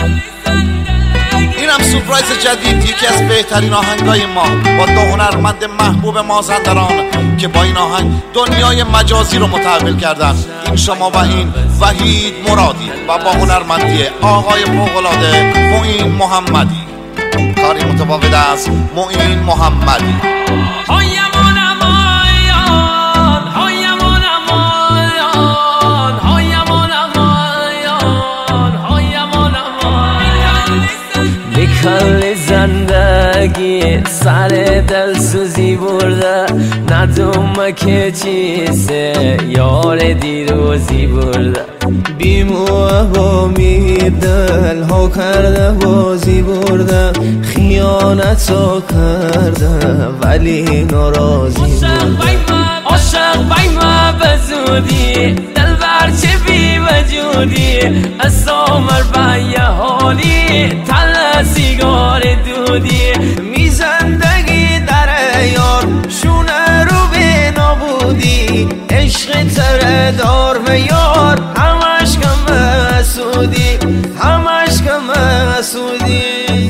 اینم سورپرایز جدید، یکی از بهترین آهنگای ما با دو هنرمند محبوب مازندران که با این آهنگ دنیای مجازی رو متحول کردن. این شما و این وحید مرادی و با هنرمندی آقای فوق‌العاده معین محمدی. کاری متفاوت از معین محمدی. کل زندگی سر دل سوزی برده، ندوم که چیزه یار دیروزی برده. بیموه و مید دل ها کرده بازی برده، خیانت ها کرده ولی ناراضی برده. عاشق بای ما بزودی دل برچه بی وجودی، اسامر بای حالی تل سیگار دودی. می زندگی در یار شونه رو به نابودی، عشق تره دار و یار همش کم مسودی، همش کم مسودی.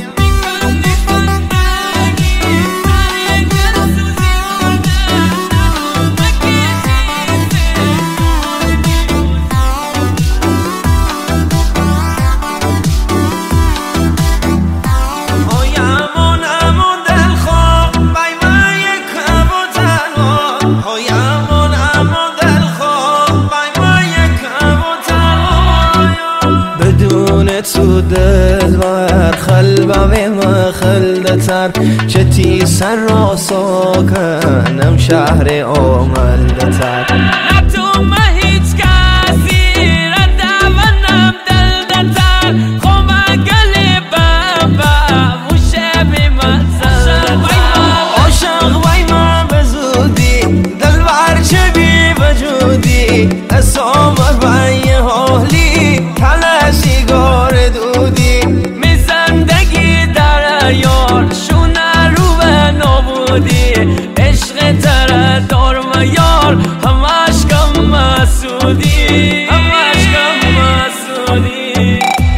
تو دل بر خلبه ما خلدتر، چه تی سر را ساکنم شهر آملدتر. نتو ما هیچ کسی را دوانم دلدتر، خوما گلی بابا موشه بی مزر. عاشق بای ما بزودی دل برچه بی وجودی، اسامر بای حالی تل سیگار دودی. می زندگی در یار شونه رو به نابودی، عشق تره دار و یار همش کم مسودی، همش کم مسودی.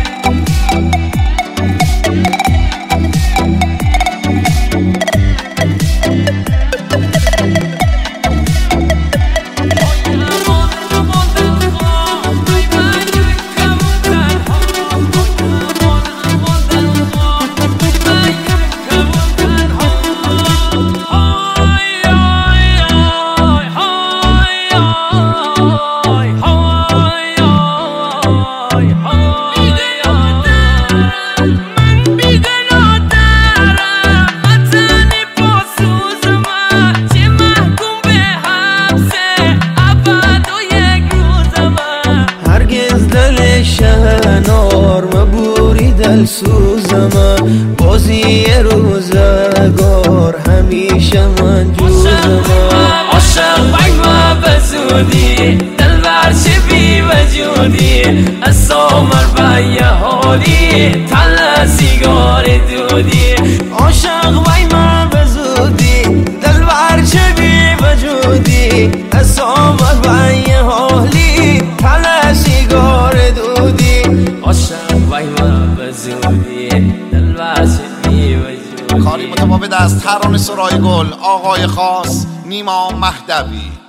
شهنار مبوری دل سوزم، بازی روزگار همیشه من جوزم. عاشق بای ما بزودی دل برچه بی وجودی، اسامر بای حالی تل سیگار دودی. عاشق بای ما بزودی دل برچه بی وجودی، اسامر بای حالی تل سیگار دودی. عاشق بای ما بزودی دل برچه بی وجودی. کاری متفاوت از ترانه سرای گل آقای خاص نیما مهدوی.